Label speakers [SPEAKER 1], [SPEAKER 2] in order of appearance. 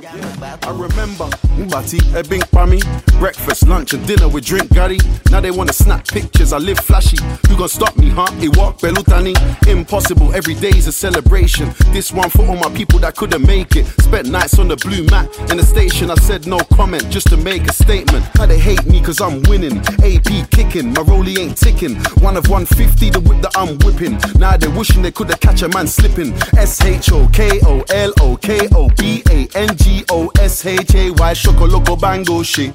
[SPEAKER 1] I remember Mbati, Ebing Pami, breakfast, lunch and dinner with drink Gary. Now they wanna snap pictures, I live flashy. Who gon' stop me, huh? Iwak Belutani. Impossible, every day's a celebration. This one for all my people that couldn't make it. Spent nights on the blue mat in the station. I said no comment just to make a statement. How they hate me cause I'm winning. AP kicking, my rollie ain't ticking. One of 150, the whip that I'm whipping. Now they're wishing they could've catch a man slipping. SHOKOLOKOBANGOSHAY Shoko Loco Bango shit.